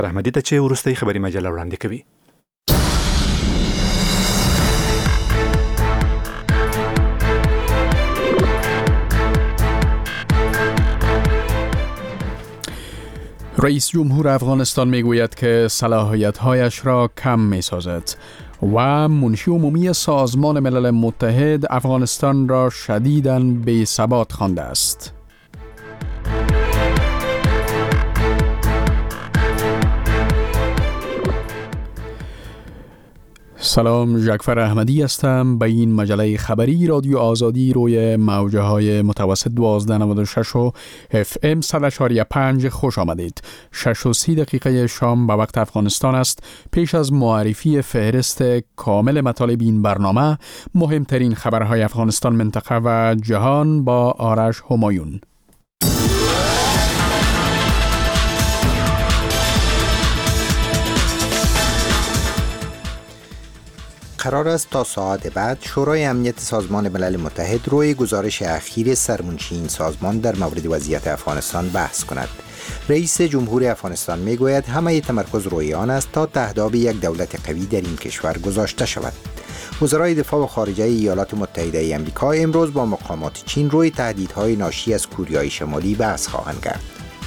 احمدی ته چې وروستۍ خبري مجله وړاندې کوي. رئیس جمهور افغانستان میگوید که صلاحیت‌هایش را کم می‌سازد و منشی عمومی سازمان ملل متحد افغانستان را شدیداً بی‌ثبات خوانده است. سلام، جعفر احمدی هستم. به این مجله خبری رادیو آزادی روی موجه های متوسط 1296 و FM 100.5 خوش آمدید. 6:30 دقیقه شام به وقت افغانستان است. پیش از معرفی فهرست کامل مطالب این برنامه، مهمترین خبرهای افغانستان، منطقه و جهان با آرش همایون. قرار است تا ساعت بعد شورای امنیت سازمان ملل متحد روی گزارش اخیر سرمنشی این سازمان در مورد وضعیت افغانستان بحث کند. رئیس جمهور افغانستان میگوید همه تمرکز روی آن است تا تهداب یک دولت قوی در این کشور گذاشته شود. وزرای دفاع و خارجه ایالات متحده آمریکا امروز با مقامات چین روی تهدیدهای ناشی از کوریای شمالی بحث خواهند کرد.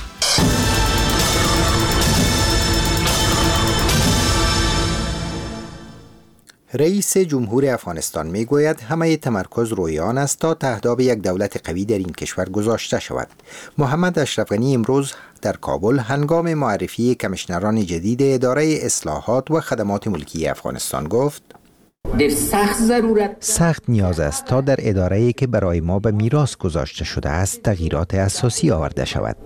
رئیس جمهور افغانستان میگوید همه تمرکز روی آن است تا تهداب یک دولت قوی در این کشور گذاشته شود. محمد اشرف غنی امروز در کابل هنگام معرفی کمیشنران جدید اداره اصلاحات و خدمات ملکی افغانستان گفت: سخت نیاز است تا در اداره‌ای که برای ما به میراث گذاشته شده است تغییرات اساسی آورده شود.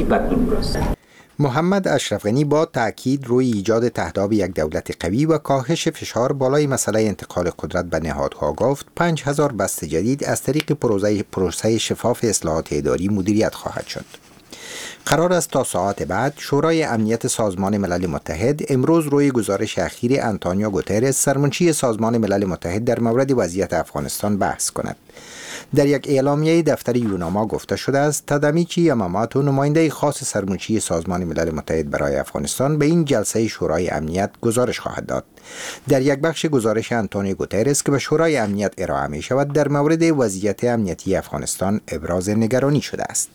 محمد اشرف غنی با تأکید روی ایجاد تهداب یک دولت قوی و کاهش فشار بالای مسئله انتقال قدرت به نهادها گفت 5000 بسته جدید از طریق پروسه شفاف اصلاحات اداری مدیریت خواهد شد. قرار است تا ساعت بعد شورای امنیت سازمان ملل متحد امروز روی گزارش اخیر آنتونیو گوترس سرمنشی سازمان ملل متحد در مورد وضعیت افغانستان بحث کند. در یک اعلامیه دفتر یوناما گفته شده است تادامیچی یاماماتو نماینده خاص سرمنشی سازمان ملل متحد برای افغانستان به این جلسه شورای امنیت گزارش خواهد داد. در یک بخش گزارش آنتونیو گوترس که به شورای امنیت ارائه می شود در مورد وضعیت امنیتی افغانستان ابراز نگرانی شده است.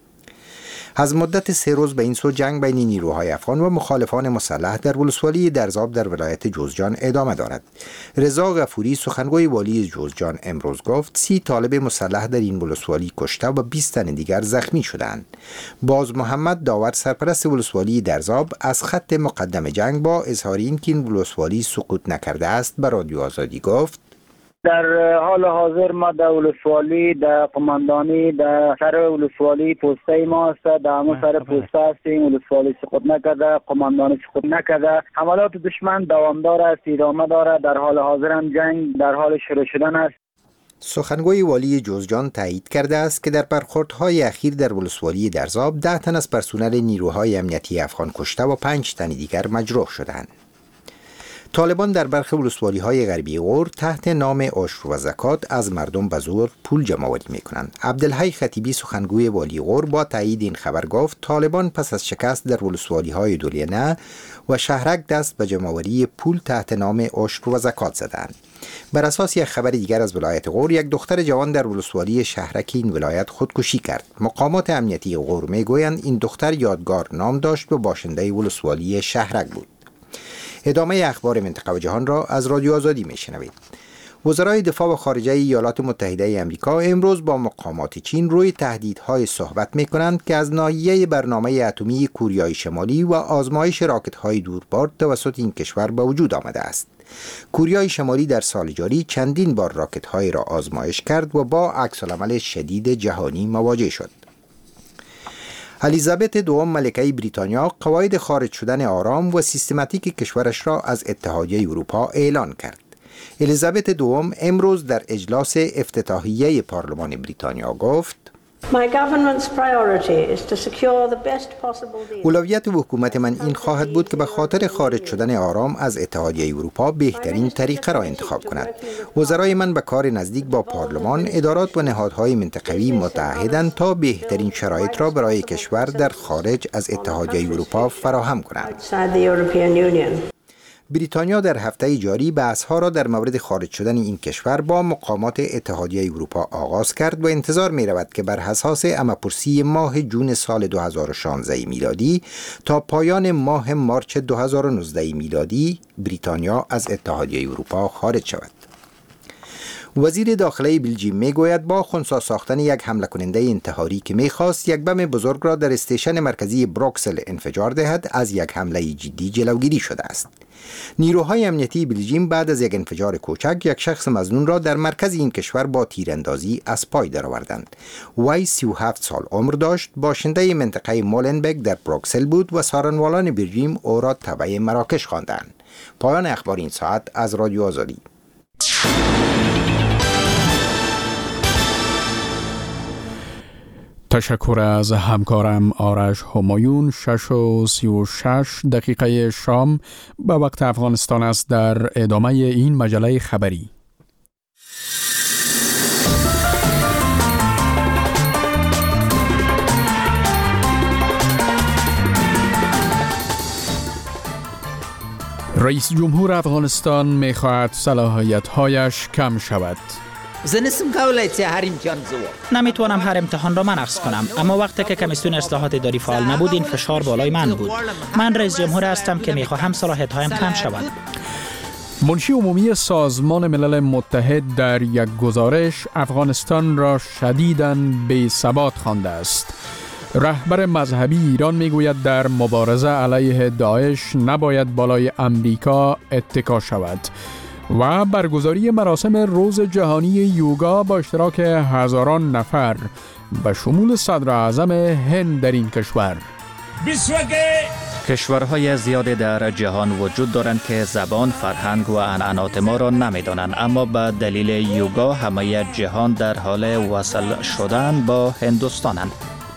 از مدت 3 روز به این سو جنگ بین نیروهای افغان و مخالفان مسلح در ولسوالی درزاب در ولایت جوزجان ادامه دارد. رضا غفوری سخنگوی والی جوزجان امروز گفت 30 طالب مسلح در این ولسوالی کشته و 20 تن دیگر زخمی شدند. باز محمد داور سرپرست ولسوالی درزاب از خط مقدم جنگ با اظهار اینکه این ولسوالی سقوط نکرده است به رادیو آزادی گفت: در حال حاضر ما در ولسوالی در قماندانی در سر ولسوالی پوسته ما است، در همه سر پوسته هستیم. ولسوالی سقوط نکرده، قماندانی سقوط نکرده. حملات دشمن دوامدار است، ادامه دارد. در حال حاضر هم جنگ در حال شروع شدن است. سخنگوی والی جوزجان تایید کرده است که در برخوردهای اخیر در ولسوالی درزاب 10 تن از پرسنل نیروهای امنیتی افغان کشته و 5 تن دیگر مجروح شدند. طالبان در برخی ولسوالی‌های غربی غور تحت نام عشر و زکات از مردم به زور پول جمع‌آوری می‌کنند. عبدالحی خطیبی سخنگوی والی غور با تایید این خبر گفت طالبان پس از شکست در ولسوالی‌های دولینه و شهرک دست به جمع‌آوری پول تحت نام عشر و زکات زدند. بر اساس یک خبر دیگر از ولایت غور، یک دختر جوان در ولسوالی شهرک این ولایت خودکشی کرد. مقامات امنیتی غور می‌گویند این دختر یادگار نام داشت و باشنده ولسوالی شهرک بود. ادامه اخبار منطقه و جهان را از رادیو آزادی میشنوید. وزرای دفاع و خارجه ایالات متحده آمریکا امروز با مقامات چین روی تهدیدهای صحبت می‌کنند که از ناحیه برنامه اتمی کوریای شمالی و آزمایش راکت‌های دوربرد توسط این کشور به وجود آمده است. کوریای شمالی در سال جاری چندین بار راکت‌های را آزمایش کرد و با عکس‌العمل شدید جهانی مواجه شد. الیزابت دوم ملکه بریتانیا قواعد خارج شدن آرام و سیستماتیک کشورش را از اتحادیه اروپا اعلان کرد. الیزابت دوم امروز در اجلاس افتتاحیه پارلمان بریتانیا گفت: اولویت حکومت من این خواهد بود که به خاطر خارج شدن آرام از اتحادیه اروپا بهترین طریقه را انتخاب کند. وزرای من به کار نزدیک با پارلمان، ادارات و نهادهای منطقوی متعهدند تا بهترین شرایط را برای کشور در خارج از اتحادیه اروپا فراهم کنند. بریتانیا در هفته جاری بحث‌ها را در مورد خارج شدن این کشور با مقامات اتحادیه اروپا آغاز کرد و انتظار می‌رود که بر اساس عمه‌پرسی ماه جون سال 2016 میلادی تا پایان ماه مارچ 2019 میلادی بریتانیا از اتحادیه اروپا خارج شود. وزیر داخله بلژیم میگوید با خنثی ساختن یک حمله کننده انتحاری که میخواست یک بم بزرگ را در استیشن مرکزی بروکسل انفجار دهد از یک حمله جدی جلوگیری شده است. نیروهای امنیتی بلژیم بعد از یک انفجار کوچک یک شخص مظنون را در مرکز این کشور با تیراندازی از پای درآوردند. وی 37 سال عمر داشت، باشنده منطقه مولنبک در بروکسل بود و سارنوالان بلژیم او را تبع مراکش خواندند. پایان اخبار این ساعت از رادیو آزادی. تشکر از همکارم آرش همایون. 6:36 شام به وقت افغانستان است. در ادامه این مجله خبری رئیس جمهور افغانستان می‌خواهد صلاحیت‌هایش کم شود. نمیتوانم هر امتحان را منعکس کنم، اما وقتی که کمیسیون اصلاحات اداری فعال نبود این فشار بالای من بود. من رئیس جمهور هستم که میخواهم صلاحیت‌هایم کم شود. منشی عمومی سازمان ملل متحد در یک گزارش افغانستان را شدیداً بی‌ثبات خوانده است. رهبر مذهبی ایران میگوید در مبارزه علیه داعش نباید بالای امریکا اتکا شود. و برگزاری مراسم روز جهانی یوگا با اشتراک هزاران نفر به شمول صدر اعظم هند در این کشور. کشورهای زیادی در جهان وجود دارند که زبان، فرهنگ و عنعنات ما را نمی‌دانند، اما به دلیل یوگا همه جهان در حال وصل شدن با هندوستانند.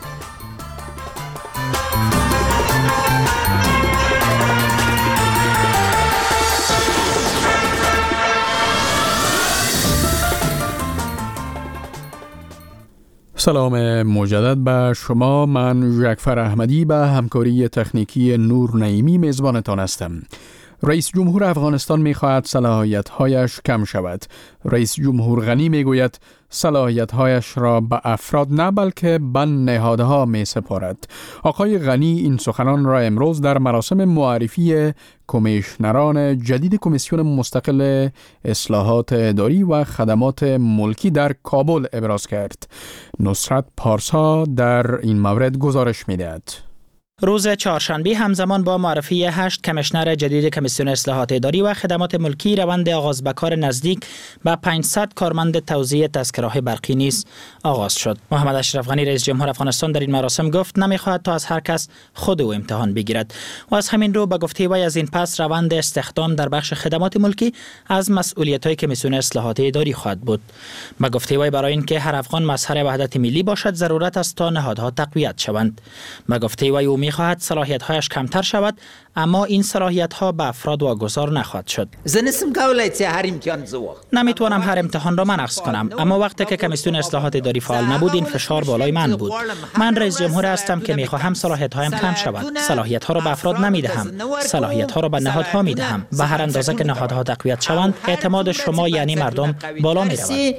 سلام مجدد به شما. من جعفر احمدی به همکاری تکنیکی نور نعیمی میزبانتان هستم. رئیس جمهور افغانستان می‌خواهد صلاحیت‌هایش کم شود. رئیس جمهور غنی میگوید صلاحیت‌هایش را به افراد نه بلکه به نهادها می‌سپارد. آقای غنی این سخنان را امروز در مراسم معرفی کمیشنران جدید کمیسیون مستقل اصلاحات اداری و خدمات ملکی در کابل ابراز کرد. نصرت پارسا در این مورد گزارش می‌دهد. روز چهارشنبه همزمان با معرفی 8 کمیشنر جدید کمیسیون اصلاحات اداری و خدمات ملکی روند آغاز به کار نزدیک به 500 کارمند توزیع تذکره‌های برقی نیز آغاز شد. محمد اشرف غنی رئیس جمهور افغانستان در این مراسم گفت نمی‌خواهد تا از هر کس خود او امتحان بگیرد و از همین رو به گفته وی از این پس روند استخدام در بخش خدمات ملکی از مسئولیت‌های کمیسیون اصلاحات اداری خواهد بود. به گفته وی برای اینکه هر افغان مظهر وحدت ملی باشد ضرورت است تا نهادها تقویت شوند. به گفته وی او می‌خواهد صلاحیت‌هایش کمتر شود، اما این صلاحیت‌ها به افراد واگذار نخواهد شد. نمیتوانم هر امتحان را منعکس کنم، اما وقتی که کمیسیون اصلاحات اداری فعال نبود این فشار بالای من بود. من رئیس جمهور هستم که می‌خواهم صلاحیت‌هایم کم شود. صلاحیت‌ها را به افراد نمی‌دهم، صلاحیت‌ها را به نهادها می‌دهم. به هر اندازه که نهادها تقویت شوند، اعتماد شما یعنی مردم بالا می‌رود.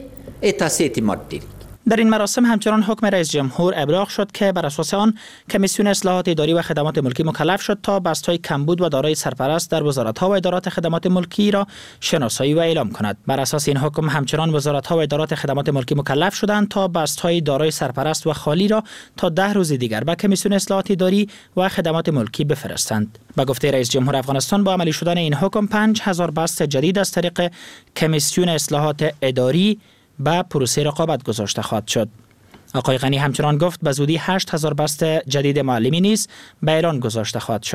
در این مراسم همچنان حکم رئیس جمهور ابلاغ شد که بر اساس آن کمیسیون اصلاحات اداری و خدمات ملکی مکلف شد تا بست‌های کمبود و دارای سرپرست در وزارت‌ها و ادارات خدمات ملکی را شناسایی و اعلام کند. بر اساس این حکم همچنان وزارت‌ها و ادارات خدمات ملکی مکلف شدند تا بست‌های دارای سرپرست و خالی را تا 10 روز دیگر به کمیسیون اصلاحات اداری و خدمات ملکی بفرستند. به گفته رئیس جمهور افغانستان با عملی شدن این حکم 5000 بست جدید از طریق کمیسیون اصلاحات اداری به پروسه رقابت گذاشته خواهد شد. آقای غنی همچنان گفت به زودی 8000 بست جدید معلمی نیز به اعلان گذاشته خواهد شد.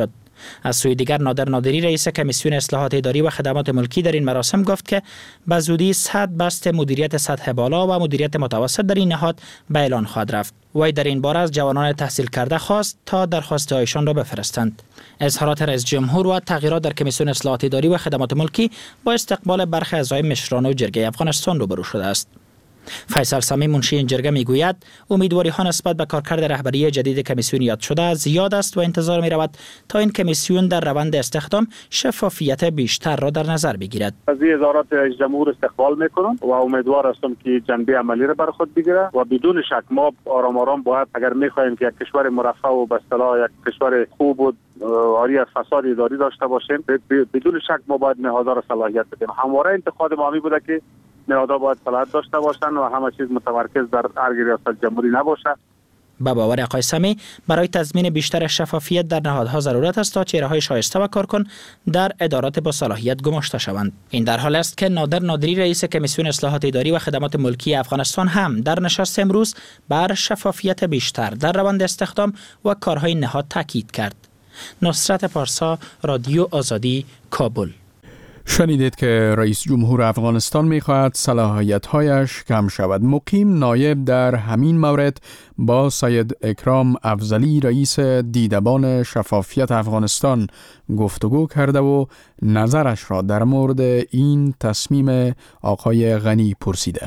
از سوی دیگر نادر نادری رئیس کمیسیون اصلاحات اداری و خدمات ملکی در این مراسم گفت که به زودی 100 بست مدیریت سطح بالا و مدیریت متوسط در این نهاد به اعلان خواهد رفت. وی در این باره از جوانان تحصیل کرده خواست تا درخواست‌هایشان را بفرستند. اظهارات رئیس جمهور و تغییرات در کمیسیون اصلاحات اداری و خدمات ملکی با استقبال برخی اعضای مشران و جرگه افغانستان روبرو شده است. فیصل سامی منشی این جرگه میگوید امیدواری ها نسبت به کارکرد رهبری جدید کمیسیون یاد شده زیاد است و انتظار می رود تا این کمیسیون در روند استخدام شفافیت بیشتر را در نظر بگیرد. از اظهارات رئیس جمهور استقبال میکنم و امیدوار هستم که جنبه عملی را بر خود بگیره و بدون شک ما آرام آرام باید اگر میخواهیم که یک کشور مرفه و به اصطلاح یک کشور خوب و عاری از فساد اداری داشته باشیم بدون شک ما باید نهادها را صلاحیت بدیم. همواره انتقاد ما بوده که نهادها باید صلاحیت داشته باشند و همه چیز متمرکز در ارگ ریاست جمهوری نباشه. با باور آقای سمی برای تضمین بیشتر شفافیت در نهادها ضرورت است تا چهره‌های شایسته و کارکن در ادارات با صلاحیت گماشته شوند. این در حال است که نادر نادری رئیس کمیسیون اصلاحات اداری و خدمات ملکی افغانستان هم در نشست امروز بر شفافیت بیشتر در روند استخدام و کارهای نهاد تاکید کرد. نصرت پارسا، رادیو آزادی، کابل. شنیدید که رئیس جمهور افغانستان می‌خواهد صلاحیت‌هایش کم شود. مقیم نایب در همین مورد با سید اکرام افضلی رئیس دیدبان شفافیت افغانستان گفتگو کرده و نظرش را در مورد این تصمیم آقای غنی پرسیده.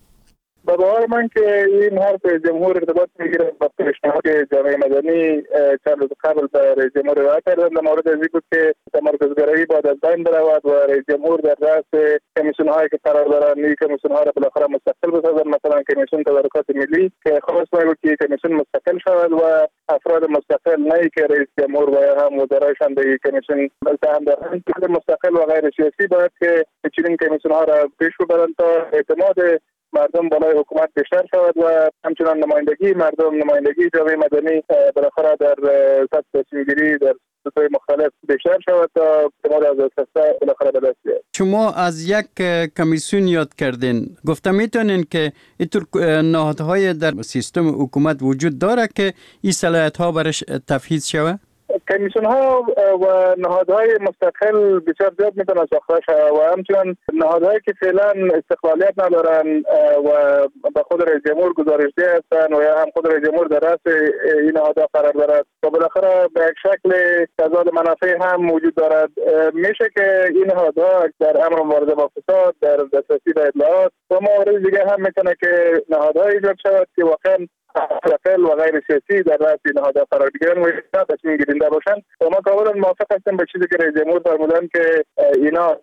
به باور من که این حرف جمهور ارتباط میگیره با پیشنهاد جامعه مدنی چند روز قبل به رئیس جمهور ارائه کردن در مورد از اینکه که تمرکزگرایی باید از بین برود و رئیس جمهور در رأس کمیسیون هایی که قرار دارن این کمیسیون ها را بالاخره مستقل بسازن، مثلا کمیسیون تدارکات ملی که خواست میگه که کمیسیون مستقل شود و افراد مستقل نه که رئیس جمهور و هم وزرایشان به کمیسیون سهم دارند مستقل و غیر سیاسی باید که چنین کمیسیون ها را پیش ببرند تا اعتماد مردم بالای حکومت بیشتر شود و همچنان نمایندگی مردم، نمایندگی جامعه مدنی بالاخره در سطح تصمیم‌گیری در سطوح مختلف بیشتر شود تا اعتماد از اساس بالاخره به دست بیاید. شما از یک کمیسیون یاد کردین، گفته میتونین که اینطور نهادهای در سیستم حکومت وجود داره که این صلاحیت‌ها برش تفویض شود؟ کمیسیون ها و نهادهای مستقل بسیار زیاد میتونه ساخته شود و همچنان نهادهایی که فعلا استقلالیت ندارن و به خود رئیس جمهور گزارشده هستن و یا هم خود رئیس جمهور در رأس این نهادها قرار دارد و بالاخره به یک شکل تضاد منافع هم وجود دارد. میشه که این نهادها در امر مبارزه با فساد، در دسترسی به اطلاعات و موارد دیگه هم میتونه که نهادهای ایجاد شود که واقعا مستقل و غیر سیاسی در رأس نهادها قرار بگیرن و تصمیم گیرنده باشند. و ما کاملا موافق هستیم به چیزی که رئیس جمهور فرمودن که اینا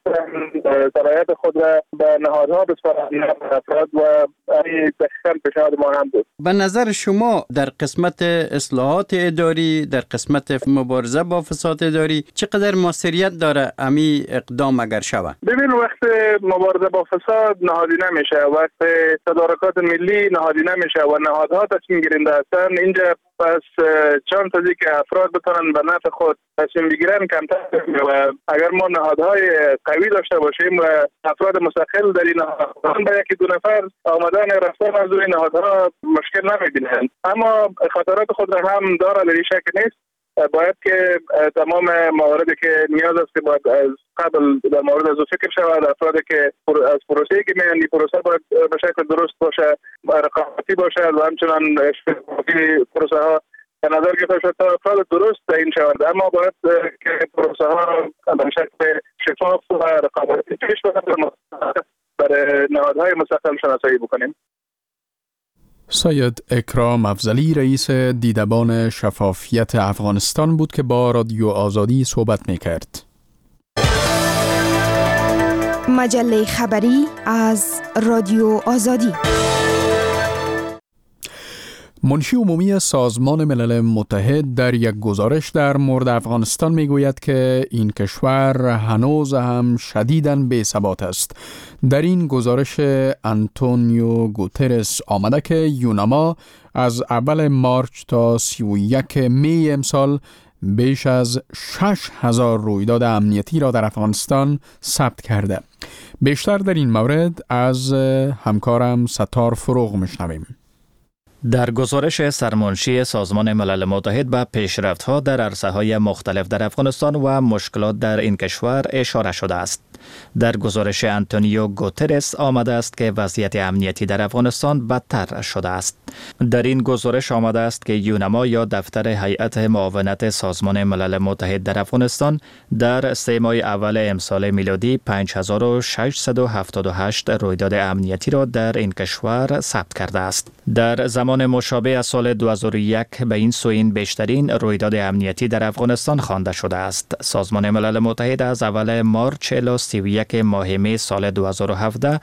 صلاحیت خود را به نهادها بسپارند افراد و این دقیقاً پیشنهاد ما هم بود. به نظر شما در قسمت اصلاحات اداری، در قسمت مبارزه با فساد اداری چقدر موثریت داره امی اقدام اگر شود؟ ببین وقت مبارزه با فساد نهادی نمیشه، وقت تدارکات ملی نهادی نمیشه و نهادها تصمیم گیرنده هستن. اینجا پس چند تا که افراد بتونن به نفع خود تصمیم بگیرن کمتر و اگر ما نهادهای قوی داشته باشیم و افراد مستقل در این نهادها به یکی دو نفر آمدن رفتن از این نهادها مشکل نمیبینن، اما خطرات خود را هم داره، در این شک نیست. باید که تمام مواردی که نیاز است که باید از قبل در مورد از فکر شود، افرادی که از پروسه‌ای که میان پروسه باید به شکل درست باشه، رقابتی باشه و همچنان اشتراکی پروسه ها به نظر گرفته شد تا افراد درست تعیین شوند. اما باید که پروسه ها به شکل شفاف و رقابتی پیش برود برای نهادهای مستقل شناسایی بکنیم. سید اکرام افضلی رئیس دیدبان شفافیت افغانستان بود که با رادیو آزادی صحبت می‌کرد. مجله خبری از رادیو آزادی. منشی عمومی سازمان ملل متحد در یک گزارش در مورد افغانستان میگوید که این کشور هنوز هم شدیداً بی‌ثبات است. در این گزارش آنتونیو گوترس آمده که یوناما از اول مارچ تا 31 می امسال بیش از 6,000 رویداد امنیتی را در افغانستان ثبت کرده. بیشتر در این مورد از همکارم ستار فروغ میشنویم. در گزارش سرمنشی سازمان ملل متحد به پیشرفت‌ها در عرصه‌های مختلف در افغانستان و مشکلات در این کشور اشاره شده است. در گزارش آنتونیو گوترس آمده است که وضعیت امنیتی در افغانستان بدتر شده است. در این گزارش آمده است که یونما یا دفتر هیئت معاونت سازمان ملل متحد در افغانستان در 3 ماه اول امسال میلادی 5678 رویداد امنیتی را در این کشور ثبت کرده است. در زمان مشابه از سال 2001 به این سوین بیشترین رویداد امنیتی در افغانستان خوانده شده است. سازمان ملل متحد از اول مارچ الی 31 ماه می سال 2017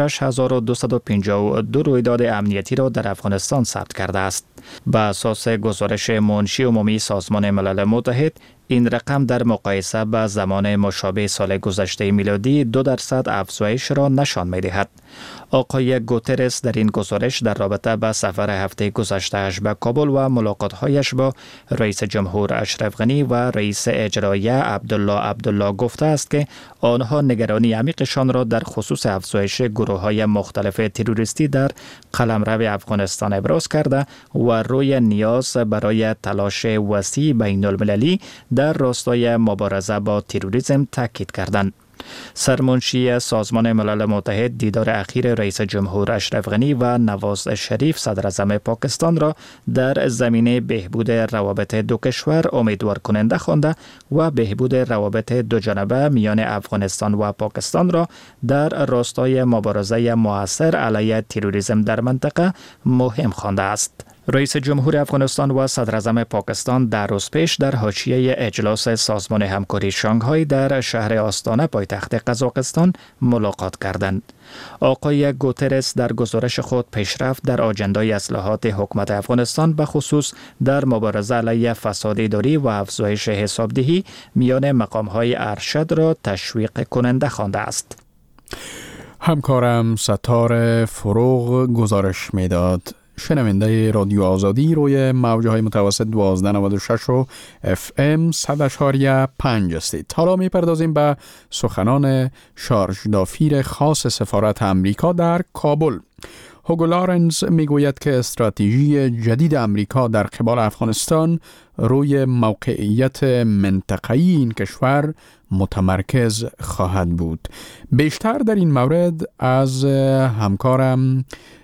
6252 رویداد امنیتی را در افغانستان ثبت کرده است. به اساس گزارش منشی عمومی سازمان ملل متحد، این رقم در مقایسه با زمان مشابه سال گذشته میلادی 2% افزایش را نشان می‌دهد. آقای گوترس در این گزارش در رابطه با سفر هفته گذشته‌اش به کابل و ملاقات‌هایش با رئیس جمهور اشرف غنی و رئیس اجرایی عبدالله گفته است که آنها نگرانی عمیقشان را در خصوص افزایش گروه‌های مختلف تروریستی در قلمرو افغانستان ابراز کرده و روی نیاز برای تلاش وسیع بین‌المللی در راستای مبارزه با تروریسم تاکید کردند. سرمنشی سازمان ملل متحد دیدار اخیر رئیس جمهور اشرف غنی و نواز شریف صدر اعظم پاکستان را در زمینه بهبود روابط دو کشور امیدوار کننده خوانده و بهبود روابط دو جانبه میان افغانستان و پاکستان را در راستای مبارزه مؤثر علیه تروریسم در منطقه مهم خوانده است. رئیس جمهور افغانستان و صدر اعظم پاکستان در روز پیش در حاشیه اجلاس سازمان همکاری شانگهای در شهر آستانه پایتخت قزاقستان ملاقات کردند. آقای گوترس در گزارش خود پیشرفت در آجندای اصلاحات حکومت افغانستان به خصوص در مبارزه علیه فساد اداری و افزایش حسابدهی میان مقام‌های ارشد را تشویق کننده خوانده است. همکارم ستار فروغ گزارش میداد. شنونده رادیو آزادی روی موجهای متوسط 1296 و FM 100.5 استید. حالا میپردازیم به سخنان شارژ دافیر خاص سفارت امریکا در کابل. هوگو لارنز میگوید که استراتژی جدید امریکا در قبال افغانستان روی موقعیت منطقه‌ای این کشور متمرکز خواهد بود. بیشتر در این مورد از همکارم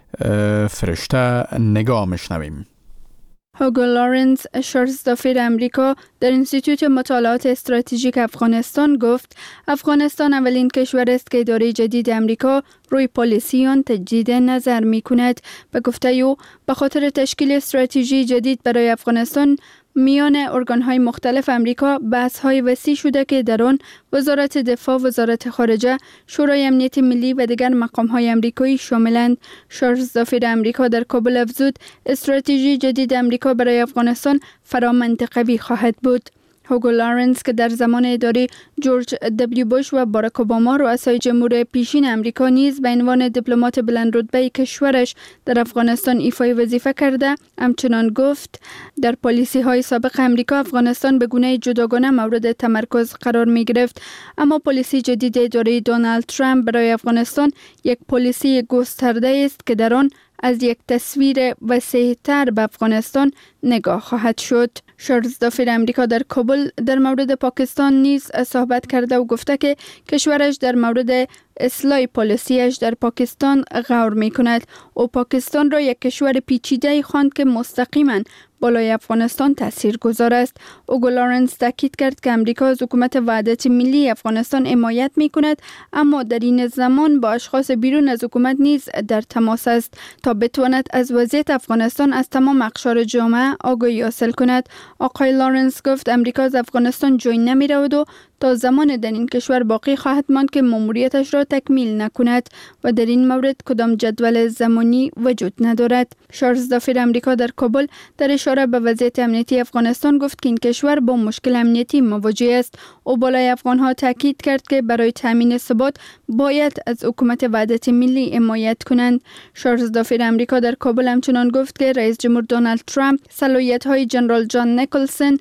فرشته نگاه میشنویم. هوگو لارنز، شارژ دافیر امریکا در انستیتوت مطالعات استراتژیک افغانستان گفت افغانستان اولین کشور است که اداره جدید امریکا روی پالیسی آن تجدید نظر می کند. به گفته او به خاطر تشکیل استراتژی جدید برای افغانستان میان ارگان‌های مختلف امریکا بحث‌های وسیع شده که در آن وزارت دفاع، وزارت خارجه، شورای امنیت ملی و دیگر مقام‌های امریکایی شاملند. شارژ دافیر امریکا در کابل افزود استراتژی جدید امریکا برای افغانستان فرامنطقوی خواهد بود. هوگو لارنز که در زمان اداره جورج دبلیو بوش و باراک اوباما رؤسای جمهور پیشین امریکا نیز به عنوان دیپلمات بلند رتبه کشورش در افغانستان ایفای وظیفه کرده، همچنان گفت در پالیسی های سابق امریکا افغانستان به گونه جداگانه مورد تمرکز قرار می گرفت، اما پالیسی جدید اداره دونالد ترامپ برای افغانستان یک پالیسی گسترده است که در آن از یک تصویر وسیع‌تر به افغانستان نگاه خواهد شد. شارژ دافیر امریکا در کابل در مورد پاکستان نیز صحبت کرده و گفته که کشورش در مورد اصلاح پالیسیش در پاکستان غور می کند و پاکستان را یک کشور پیچیده خواند که مستقیما بالای افغانستان تاثیرگذار است. هوگو لارنز تاکید کرد که امریکا از حکومت وحدت ملی افغانستان حمایت می کند، اما در این زمان با اشخاص بیرون از حکومت نیز در تماس است تا بتواند از وضعیت افغانستان از تمام اقشار جامعه آگاهی حاصل کند. آقای لارنز گفت امریکا از افغانستان جای نمی رود و تا زمان در این کشور باقی خواهد ماند که ماموریتش را تکمیل نکند و در این مورد کدام جدول زمانی وجود ندارد. شارژ دافیر امریکا در کابل در اشاره به وضعیت امنیتی افغانستان گفت که این کشور با مشکل امنیتی مواجه است و بالای افغانها تاکید کرد که برای تامین ثبات باید از حکومت وحدت ملی حمایت کنند. شارژ دافیر امریکا در کابل همچنان گفت که رئیس جمهور دونالد ترامپ صلاحیت‌های جنرال جان نیکلسن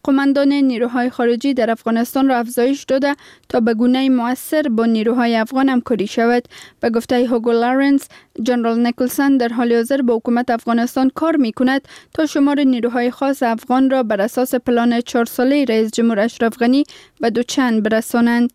قماندان نیروهای خارجی در افغانستان را افزایش داده تا به گونه مؤثر با نیروهای افغان همکاری شود. به گفته هوگو لارنس، جنرال نیکلسن در حال حاضر با حکومت افغانستان کار می کند تا شمار نیروهای خاص افغان را بر اساس پلان 4 ساله رئیس جمهور اشرف غنی به 2 چند برسانند.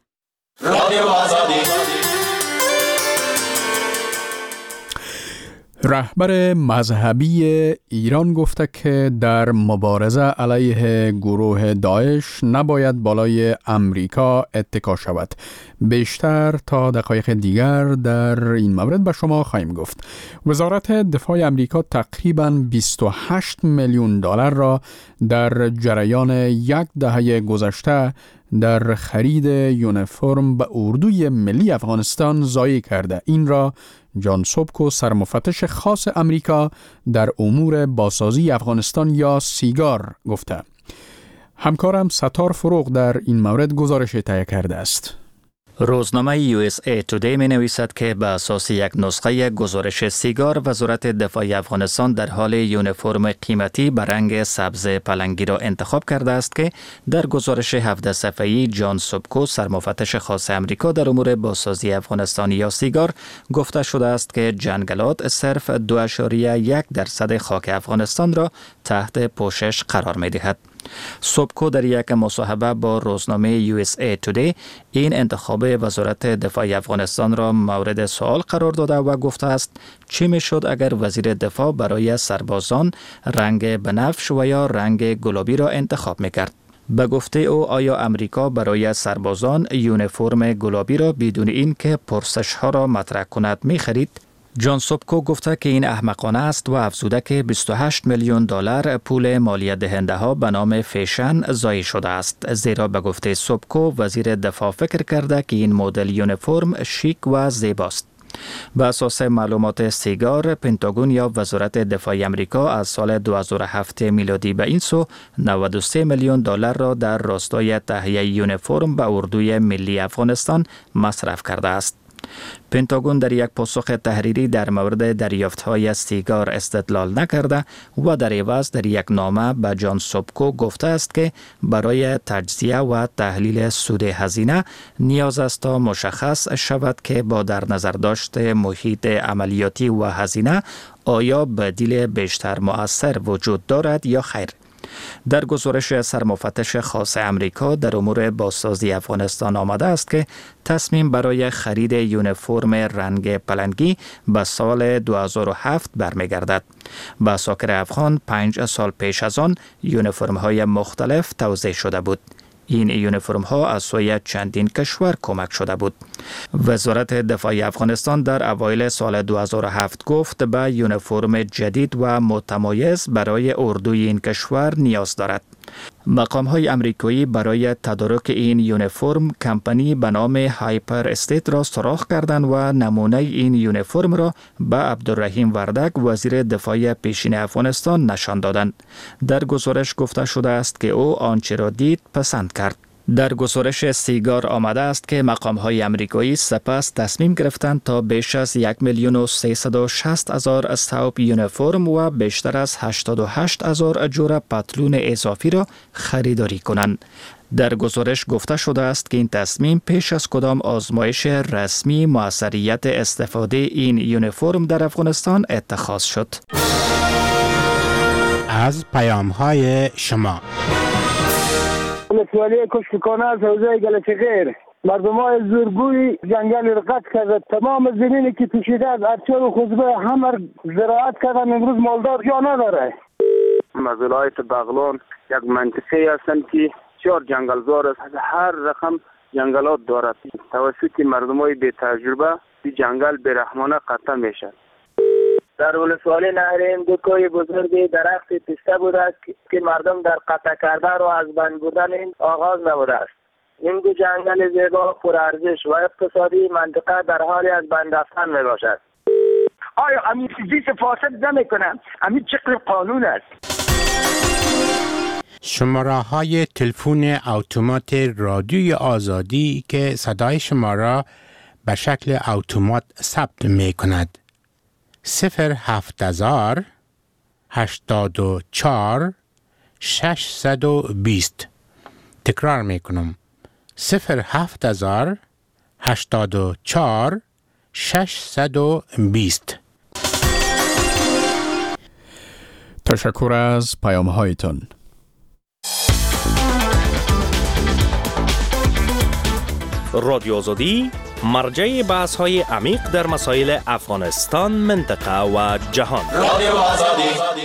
رهبر مذهبی ایران گفته که در مبارزه علیه گروه داعش نباید بالای امریکا اتکا شود. بیشتر تا دقایق دیگر در این مورد به شما خواهیم گفت. وزارت دفاع امریکا تقریباً 28 میلیون دلار را در جریان 1 دهه گذشته در خرید یونیفرم به اردوی ملی افغانستان ضایع کرده. این را جان سوبکو، سرمفتش خاص امریکا در امور بازسازی افغانستان یا سیگار گفته. همکارم ستار فروغ در این مورد گزارش تهیه کرده است. روزنامه USA Today می نویسد که به اساس یک نسخه گزارش سیگار، وزارت دفاع افغانستان در حال یونیفرم قیمتی به رنگ سبز پلنگی را انتخاب کرده است که در گزارش 17 صفحه‌ای جان سوبکو، سرمفتش خاص امریکا در امور بازسازی افغانستان یا سیگار گفته شده است که جنگلات صرف 2.1% خاک افغانستان را تحت پوشش قرار می دهد. سوبکو در یک مصاحبه با روزنامه USA Today این انتخاب وزارت دفاع افغانستان را مورد سوال قرار داده و گفته است چی میشد اگر وزیر دفاع برای سربازان رنگ بنفش و یا رنگ گلابی را انتخاب میکرد. به گفته او آیا امریکا برای سربازان یونیفرم گلابی را بدون این که پرسش ها را مطرح کند میخرید؟ جان سوبکو گفته که این احمقانه است و افزوده که 28 میلیون دلار پول مالیات دهنده ها به نام فیشن ضایع شده است، زیرا به گفته سوبکو وزیر دفاع فکر کرده که این مدل یونیفرم شیک و زیباست. به اساس معلومات سیگار، پنتاگون یا وزارت دفاع امریکا از سال 2007 میلادی به این سو 93 میلیون دلار را در راستای تهیه یونیفرم به اردوی ملی افغانستان مصرف کرده است. پنتاگون در یک پاسخ تحریری در مورد دریافت‌های سیگار استدلال نکرده و در عوض در یک نامه به جان سوبکو گفته است که برای تجزیه و تحلیل سود هزینه نیاز است تا مشخص شود که با در نظر داشت محیط عملیاتی و هزینه آیا بدیل بیشتر مؤثر وجود دارد یا خیر. در گزارش سرمفتش خاص امریکا در امور بازسازی افغانستان آمده است که تصمیم برای خرید یونیفرم رنگ پلنگی به سال 2007 برمیگردد. به ساکر افغان 5 سال پیش از آن یونیفرم های مختلف توزیع شده بود. این یونیفرم ها از سوی چندین کشور کمک شده بود. وزارت دفاع افغانستان در اوایل سال 2007 گفت به یونیفرم جدید و متمایز برای اردوی این کشور نیاز دارد. مقام های امریکایی برای تدارک این یونیفرم کمپانی به نام هایپر استیت را سراغ کردند و نمونه این یونیفرم را به عبدالرحیم وردک وزیر دفاع پیشین افغانستان نشان دادند. در گزارش گفته شده است که او آنچه را دید پسند کرد. در گزارش سیگار آمده است که مقام‌های امریکایی سپس تصمیم گرفتند تا بیش از 1,360,000 ثوب یونیفرم و بیشتر از 88,000 جور پتلون اضافی را خریداری کنند. در گزارش گفته شده است که این تصمیم پیش از کدام آزمایش رسمی موثریت استفاده این یونیفرم در افغانستان اتخاذ شد. از پیام‌های شما ولسوالی کشکانه از حوزه گلچغیر مردم های زورگوی جنگل را قطع کرده. تمام زمینی که پوشیده از ارچار و خزبه همه زراعت کردن. امروز مالدار جا نداره. از ولایت بغلان یک منطقه هستند که 4 جنگلزار است. هر رقم جنگلات دارد. توسط مردم های بی تجربه این جنگل بیرحمانه قطع میشد. در ولسوالی نهرین 2 کوه بزرگی درخت پسته بوده است که مردم در قطع کردن و از بند بودن این آغاز نبوده است. این 2 جنگل زیبا پرارزش و اقتصادی منطقه در حال از بند رفتن می باشد. آیا همین چیزی فاسد نمی کنند؟ همین چقدر قانون است. شماره های تلفن اتومات رادیوی آزادی که صدای شما را به شکل اتومات ثبت می کند. 070 84 620. تکرار میکنم 07084 620. تشکر از پیام هایتان. رادیو آزادی مرجع بحث های عمیق در مسائل افغانستان، منطقه و جهان. رادیو آزادی.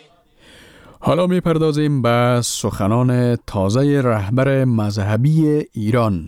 حالا میپردازیم به سخنان تازه رهبر مذهبی ایران.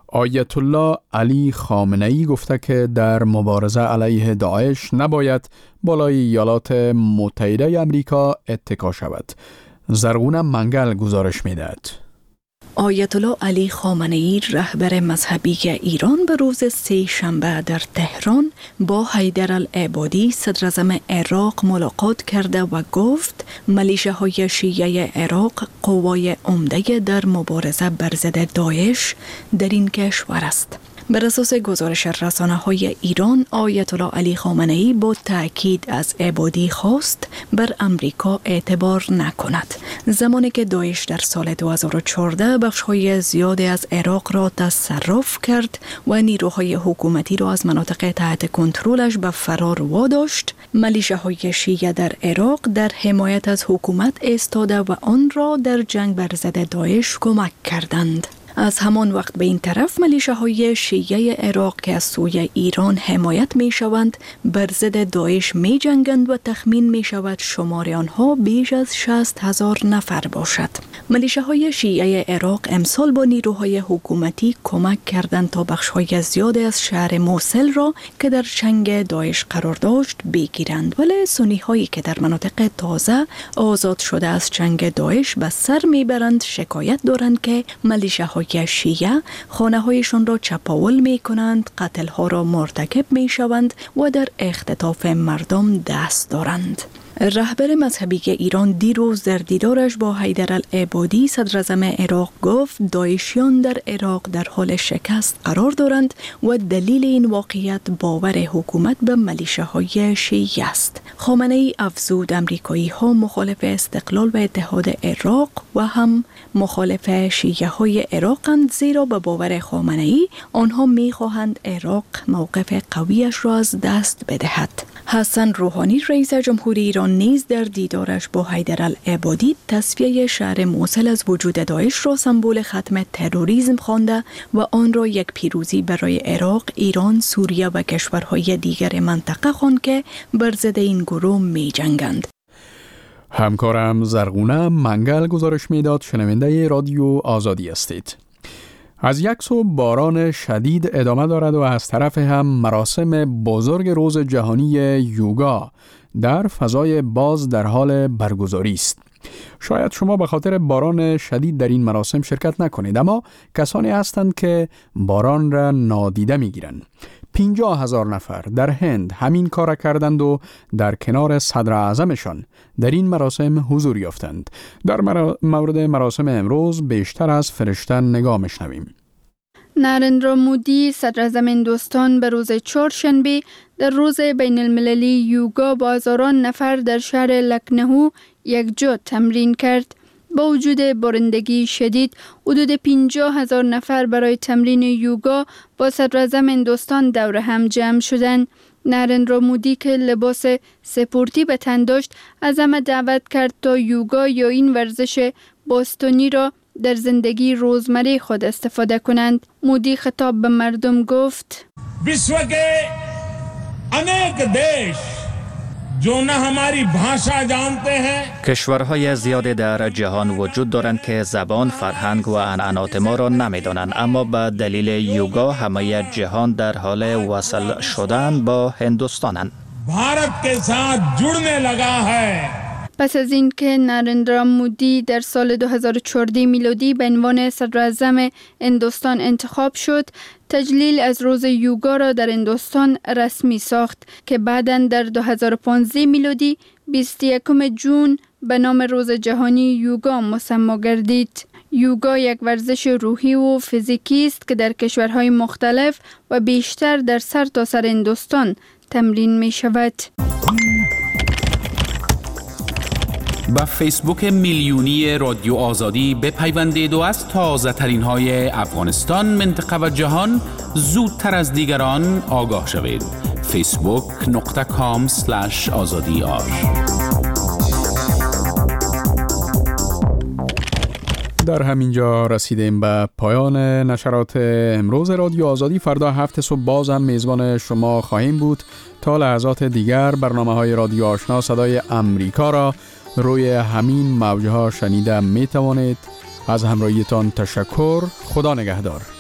آیت الله علی خامنه‌ای گفته که در مبارزه علیه داعش نباید بالای ایالات متحده آمریکا اتکا شود. زرغون منگل گزارش میدهد. آیت الله علی خامنه‌ای رهبر مذهبی ایران به روز سه شنبه در تهران با حیدرالعبادی صدراعظم عراق ملاقات کرده و گفت ملیشه‌های شیعه عراق قوای عمده در مبارزه بر ضد داعش در این کشور است. بر اساس گزارش رسانه‌های ایران، آیت الله علی خامنه‌ای با تأکید از عبادی خواست بر امریکا اعتبار نکند. زمانی که داعش در سال 2014 بخش‌های زیادی از عراق را تصرف کرد و نیروهای حکومتی را از مناطق تحت کنترلش به فرار واداشت، ملیشه‌های شیعه در عراق در حمایت از حکومت ایستاده و آن را در جنگ بر ضد داعش کمک کردند. از همان وقت به این طرف ملیشه‌های شیعه عراق که از سوی ایران حمایت می شوند بر ضد داعش می جنگند و تخمین می شود شمار آنها بیش از 60,000 نفر باشد. ملیشه‌های شیعه عراق امسال با نیروهای حکومتی کمک کردند تا بخش‌های زیادی از شهر موصل را که در چنگ داعش قرار داشت بگیرند، ولی سنی‌هایی که در مناطق تازه آزاد شده از چنگ داعش به سر میبرند شکایت دارند که ملیشه‌های شیعه خانه‌هایشان را چپاول می‌کنند، قتل‌ها را مرتکب می‌شوند و در اختطاف مردم دست دارند. رهبر مذهبی ایران دیروز در دیدارش با حیدرالعبادی صدراعظم عراق گفت داعشیان در عراق در حال شکست قرار دارند و دلیل این واقعیت باور حکومت به ملیشه‌های شیعه است. خامنه‌ای افزود امریکایی‌ها مخالف استقلال و اتحاد عراق و هم مخالف شیعه‌های عراقند، زیرا به باور خامنه‌ای آنها می‌خواهند عراق موقف قویش را از دست بدهد. حسن روحانی رئیس جمهوری ایران نیز در دیدارش با حیدرالعبادی تصفیه شهر موصل از وجود داعش را سمبل ختم تروریسم خوانده و آن را یک پیروزی برای عراق، ایران، سوریه و کشورهای دیگر منطقه خواند که بر ضد این گروه می جنگند. همکارم زرغونه منگل گزارش میداد. شنونده رادیو آزادی هستید. از یک سو باران شدید ادامه دارد و از طرف هم مراسم بزرگ روز جهانی یوگا در فضای باز در حال برگزاری است. شاید شما به خاطر باران شدید در این مراسم شرکت نکنید، اما کسانی هستند که باران را نادیده میگیرند. 50,000 نفر در هند همین کار کردند و در کنار صدر اعظمشان در این مراسم حضور یافتند. در مورد مراسم امروز بیشتر از فرشته نگاه میشنویم. نریندرا مودی صدر اعظم هندوستان به روز چهارشنبه در روز بین المللی یوگا با هزاران نفر در شهر لکنهو یکجا تمرین کرد. با وجود بارندگی شدید، حدود 50,000 نفر برای تمرین یوگا با صدر اعظم هندوستان دور هم جمع شدند. نریندرا مودی که لباس سپورتی به تن داشت، از همه دعوت کرد تا یوگا یا این ورزش باستانی را در زندگی روزمره خود استفاده کنند. مودی خطاب به مردم گفت: विश्व के अनेक देश जो न हमारी भाषा जानते हैं. کشورهای زیادی در جهان وجود دارند که زبان، فرهنگ و عنعنات ما را نمی‌دانند، اما به دلیل یوگا همه جهان در حال وصل شدن با هندوستانند. भारत के साथ जुड़ने लगा है. پس از این که نریندرا مودی در سال 2014 میلادی به عنوان صدر اعظم هندوستان انتخاب شد، تجلیل از روز یوگا را در هندوستان رسمی ساخت که بعداً در 2015 میلادی 21 جون به نام روز جهانی یوگا مسمی گردید. یوگا یک ورزش روحی و فیزیکی است که در کشورهای مختلف و بیشتر در سرتاسر هندوستان تمرین می شود. به فیسبوک میلیونی رادیو آزادی بپیوندید و از تازه ترین های افغانستان، منطقه و جهان زودتر از دیگران آگاه شوید. facebook.com/azadiar. در همینجا رسیدیم به پایان نشرات امروز رادیو آزادی. فردا 7 صبح باز هم میزبان شما خواهیم بود. تا لحظات دیگر برنامه‌های رادیو آشنا صدای امریکا را روی همین موج‌ها شنیده می توانید. از همراهیتان تشکر. خدا نگهدار.